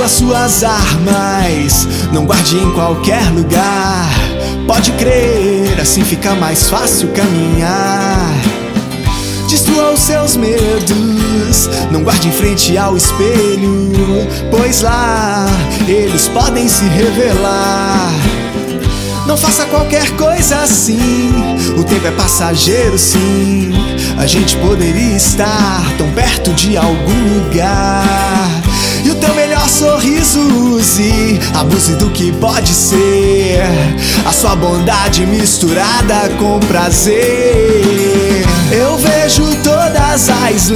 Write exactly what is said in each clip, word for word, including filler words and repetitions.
as suas armas, não guarde em qualquer lugar. Pode crer, assim fica mais fácil caminhar. Destrua os seus medos, não guarde em frente ao espelho, pois lá eles podem se revelar. Não faça qualquer coisa assim, o tempo é passageiro sim. A gente poderia estar tão perto de algum lugar. E o teu melhor sorriso use, abuse do que pode ser, a sua bondade misturada com prazer. Eu vejo todas as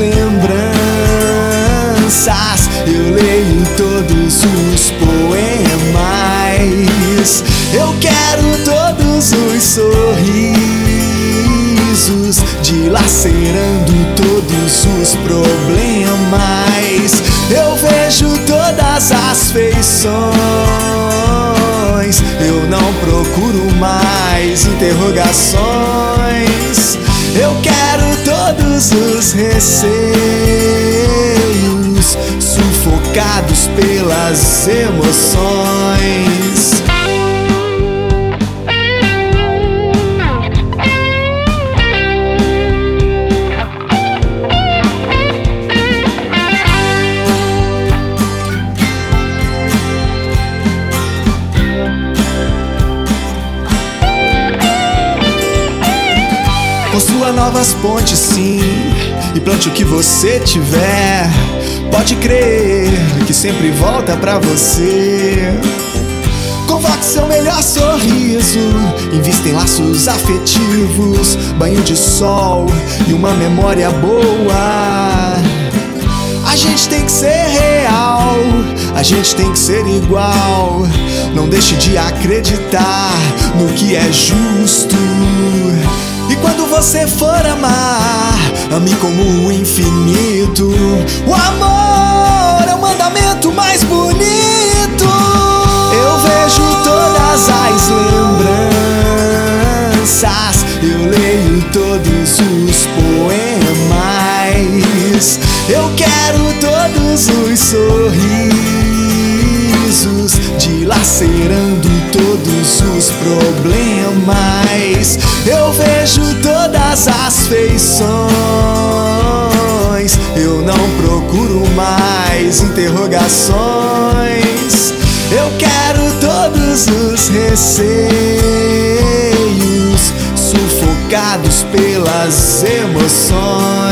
lembranças, eu leio todos os poemas. Eu quero todos os sorrisos, dilacerando todos os problemas. Eu vejo todas as feições, eu não procuro mais interrogações. Eu quero todos os receios, sufocados pelas emoções. Construa novas pontes sim, e plante o que você tiver. Pode crer que sempre volta pra você. Convoque seu melhor sorriso, invista em laços afetivos, banho de sol e uma memória boa. A gente tem que ser real, a gente tem que ser igual. Não deixe de acreditar no que é justo. E quando você for amar, ame como o infinito. O amor é o mandamento mais bonito. Eu vejo todas as lembranças, eu leio todos os poemas. Eu quero todos os sorrisos, dilacerando todos os problemas. Eu vejo todas as feições, eu não procuro mais interrogações. Eu quero todos os receios, sufocados pelas emoções.